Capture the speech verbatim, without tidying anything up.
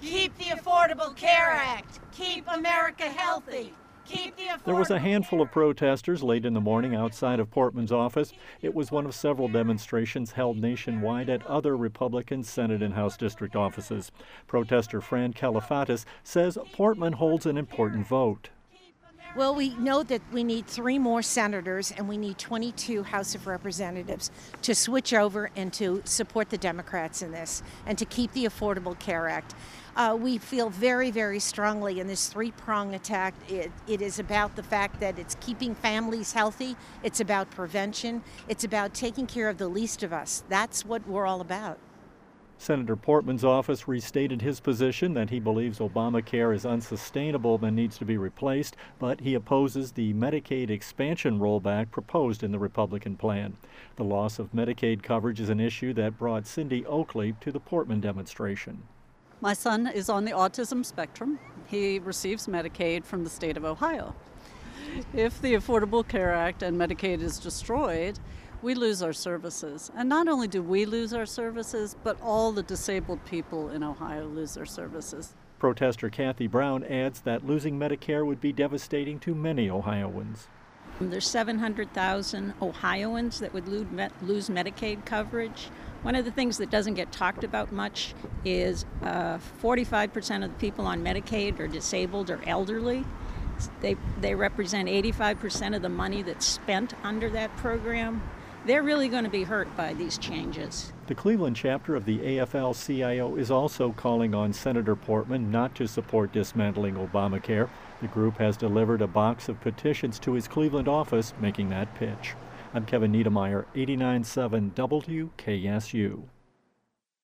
Keep the Affordable Care Act. Keep America healthy. Keep the Affordable There was a handful of protesters late in the morning outside of Portman's office. It was one of several demonstrations held nationwide at other Republican Senate and House district offices. Protester Fran Kalafatis says Portman holds an important vote. Well, we know that we need three more senators and we need twenty-two House of Representatives to switch over and to support the Democrats in this and to keep the Affordable Care Act. Uh, we feel very, very strongly in this three-prong attack. It, it is about the fact that it's keeping families healthy. It's about prevention. It's about taking care of the least of us. That's what we're all about. Senator Portman's office restated his position that he believes Obamacare is unsustainable and needs to be replaced, but he opposes the Medicaid expansion rollback proposed in the Republican plan. The loss of Medicaid coverage is an issue that brought Cindy Oakley to the Portman demonstration. My son is on the autism spectrum. He receives Medicaid from the state of Ohio. If the Affordable Care Act and Medicaid is destroyed, we lose our services. And not only do we lose our services, but all the disabled people in Ohio lose their services. Protester Kathy Brown adds that losing Medicare would be devastating to many Ohioans. There's seven hundred thousand Ohioans that would lose Medicaid coverage. One of the things that doesn't get talked about much is uh, forty-five percent of the people on Medicaid are disabled or elderly. They, they represent eighty-five percent of the money that's spent under that program. They're really going to be hurt by these changes. The Cleveland chapter of the A F L C I O is also calling on Senator Portman not to support dismantling Obamacare. The group has delivered a box of petitions to his Cleveland office making that pitch. I'm Kevin Niedermeyer, eighty-nine point seven W K S U.